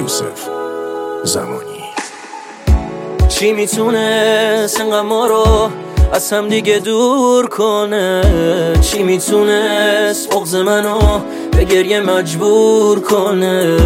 یوسف زمانی. چی میتونست انقدر ما رو از هم دیگه دور کنه؟ چی میتونست بغض منو به گریه مجبور کنه؟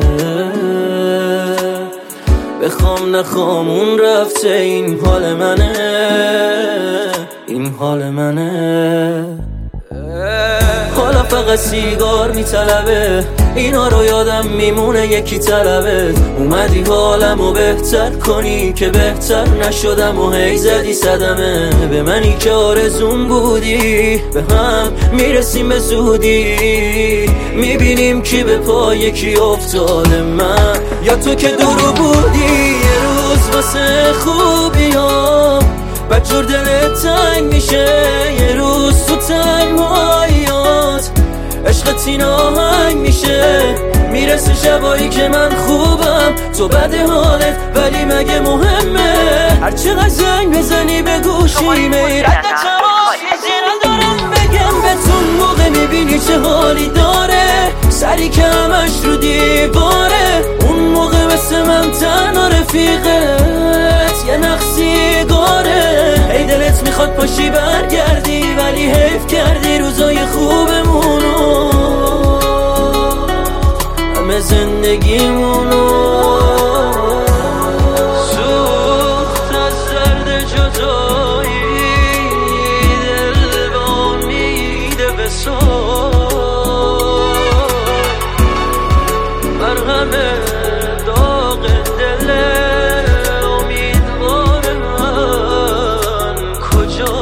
بخوام نخوام اون رفته، این حال منه، این حال منه. حالا فقط سیگار میطلبه، اینا رو یادم میمونه یکی طلبه. اومدی حالمو بهتر کنی که بهتر نشدم و هی زدی صدمه به منی که آرزون بودی. به هم میرسیم به زودی، میبینیم کی به پای کی افتاده، من یا تو که دورو بودی. یه روز واسه خوبیام بدجور دلت تنگ میشه، یه روز تو تنهاییات عشقت این آهنگ میشه. میرسه شبایی که من خوبم تو بده حالت، ولی مگه مهمه هر چقدر زنگ بزنی به گوشی میرد چماشی ندارم بگم بهتون موقع میبینی چه حالی داره، سری که همش رو دیواره. اون موقع مثل من تنها رفیقت یه نقصی گاره. ای دلت میخواد پاشی برگردی، ولی حیف کردی روزای خوبمونو، همه زندگیمونو. سوخت از درد جدایی، دل به امید وصال، مرهم داغ دل امیدوار من کجا.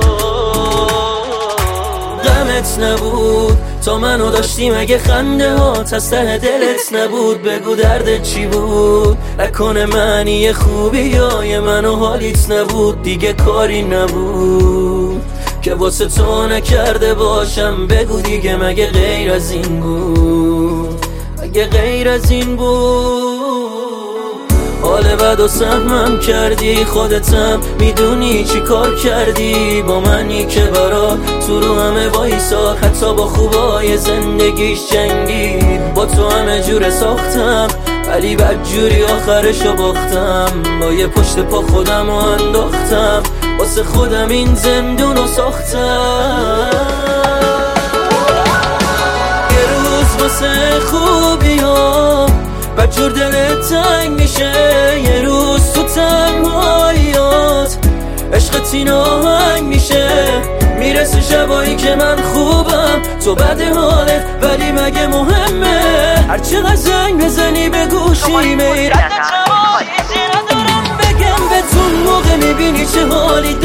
غمت نبود تا منو داشتی، مگه خنده هات از ته دلت نبود؟ بگو دردت چی بود؟ نکنه معنی خوبی های منو حالیت نبود؟ دیگه کاری نبود که واسه تو نکرده باشم. بگو دیگه مگه غیر از این بود؟ مگه غیر از این بود؟ حال بد و سهمم کردی، خودتم میدونی چی کار کردی با منی که برا تو رو همه وایسا، حتی با خوبای زندگیش جنگید. با تو همه جور ساختم، ولی بدجوری آخرشو باختم. با یه پشت پا خودم رو انداختم، واسه خودم این زندونو ساختم. یه روز واسه خوبیام بدجور دلت تنگ میشه، یه روز تو تنهاییات عشقت این آهنگ میشه. میرسه شبایی که من خوبم تو بده حالت، ولی مگه مهمه هر چقدر زنگ بزنی به گوشی میرد چماشی ندارم بگم بهتون موقع میبینی چه حالی